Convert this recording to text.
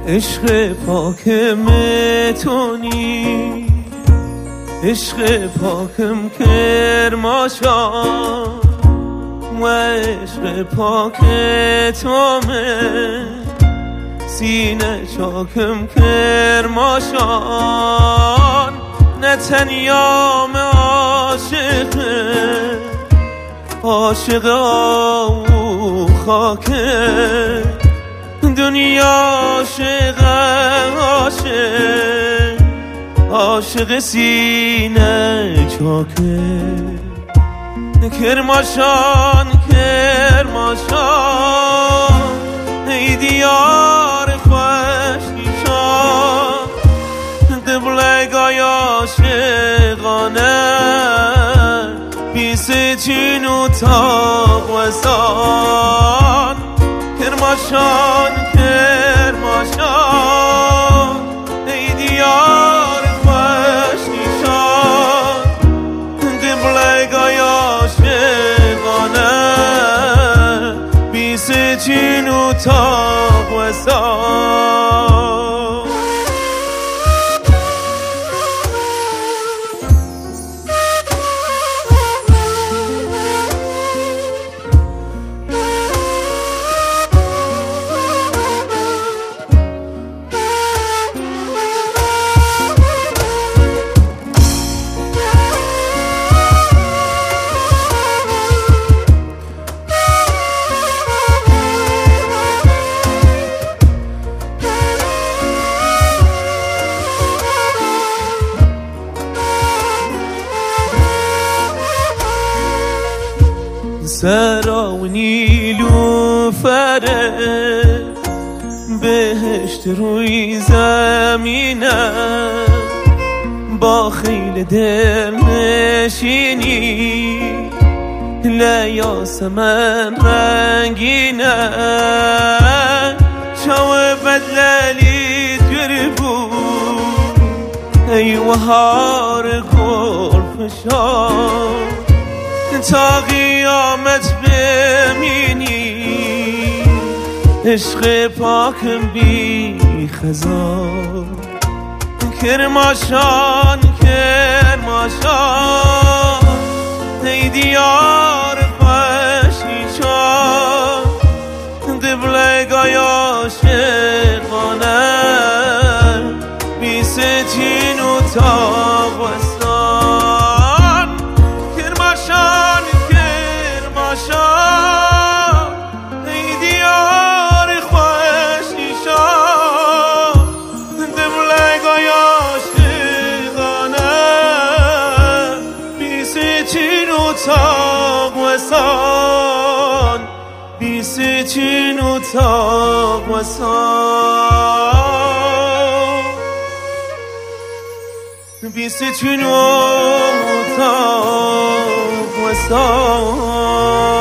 عشق پاکم تونی، عشق پاکم کرماشان و عشق پاک تومه، سینه چاکم کرماشان نه تنیام عاشقه، عاشق او خاکه دنیا، عاشق عاشق عاشق سینه چاکه کرماشان کرماشان ای دیار خوش نیشان قبلگاه عاشقانه بیستین و تاق و سان کرماشان کرماشان ای دیار خوش نیشان قبلگاه عاشقانه بیستین و تاق و سان سرا و نیلوفره بهشت روی زمینه با خیل دل نشینی لیاسمن رنگینه شو بدلالید گربو ای وهار گلفشان تا قیامت بمینی عشق پاکم بی خزان کرماشان کرماشان ای دیار خوش نیشان قبلگاه عاشقانه بیستین و تاق و سان کرماشان کرماشان ای دیار خوش نیشان قبلگاه عاشقانه بیستین و تاق و سان بیستین و تاق و سان بیستین و تاق و سان